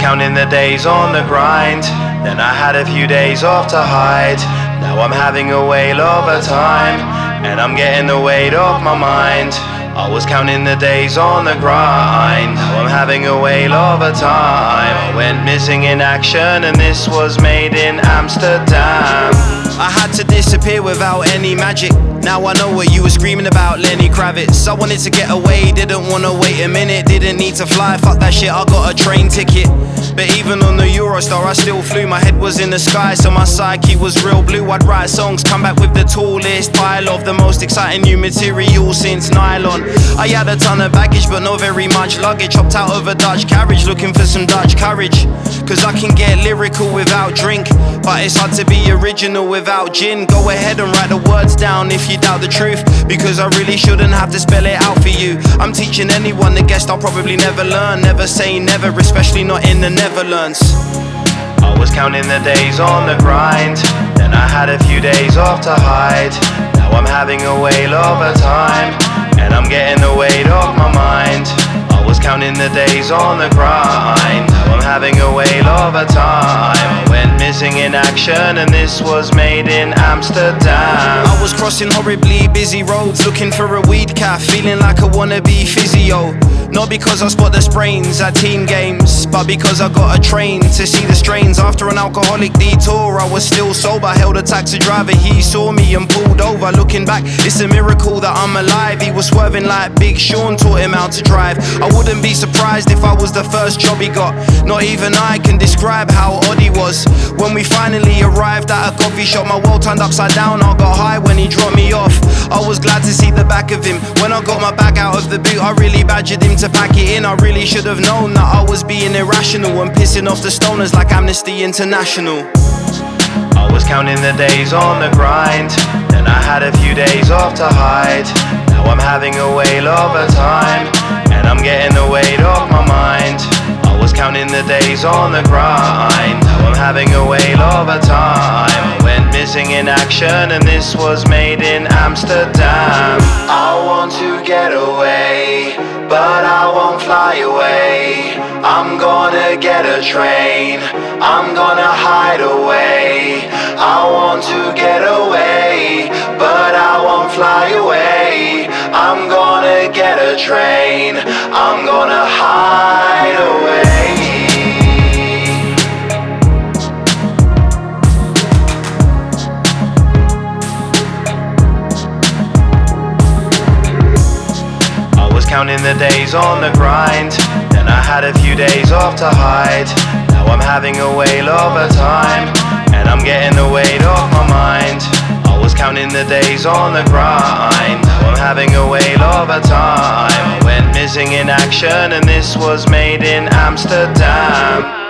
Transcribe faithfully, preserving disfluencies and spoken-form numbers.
counting the days on the grind, then I had a few days off to hide. Now I'm having a whale of a time, and I'm getting the weight off my mind. I was counting the days on the grind, now I'm having a whale of a time. I went missing in action, and this was made in Amsterdam. I had to disappear without any magic. Now I know what you were screaming about, Lenny Kravitz. I wanted to get away, didn't wanna wait a minute. Didn't need to fly, fuck that shit, I got a train ticket. But even on the Eurostar I still flew. My head was in the sky, so my psyche was real blue. I'd write songs, come back with the tallest pile of the most exciting new material since nylon. I had a ton of baggage but not very much luggage. Hopped out of a Dutch carriage looking for some Dutch courage. Cause I can get lyrical without drink, but it's hard to be original without gin. Go ahead and write the words down if you doubt the truth, because I really shouldn't have to spell it out for you. I'm teaching anyone the guest I'll probably never learn. Never say never, especially not in the Netherlands. I was counting the days on the grind, then I had a few days off to hide. Now I'm having a whale of a time, and I'm getting the weight off my mind. I was counting the days on the grind, now I'm having a whale of a time. I went missing in action, and this was made in Amsterdam. I was crossing horribly busy roads, looking for a weed calf, feeling like a wannabe physio. Not because I spot the sprains at team games, but because I got a train to see the strains. After an alcoholic detour, I was still sober. Held a taxi driver, he saw me and pulled over. Looking back, it's a miracle that I'm alive. He was swerving like Big Sean taught him how to drive. I wouldn't be surprised if I was the first job he got. Not even I can describe how odd he was. When we finally arrived at a coffee shop, my world turned upside down. I got high when he dropped me off. I was glad to see the back of him. When I got my bag out of the boot, I really badgered him to pack it in. I really should have known that I was being irrational and pissing off the stoners like Amnesty International. I was counting the days on the grind, then I had a few days off to hide. Now I'm having a whale of a time, and I'm getting the weight off my mind. I was counting the days on the grind, now I'm having a whale of a time. I went missing in action, and this was made in Amsterdam. I want to get away, but I won't fly away. I'm gonna get a train, I'm gonna hide away. I want to get away, but I won't fly away. I'm gonna get a train, I'm gonna hide away. Counting the days on the grind, then I had a few days off to hide. Now I'm having a whale of a time, and I'm getting the weight off my mind. I was counting the days on the grind, now I'm having a whale of a time. I went missing in action, and this was made in Amsterdam.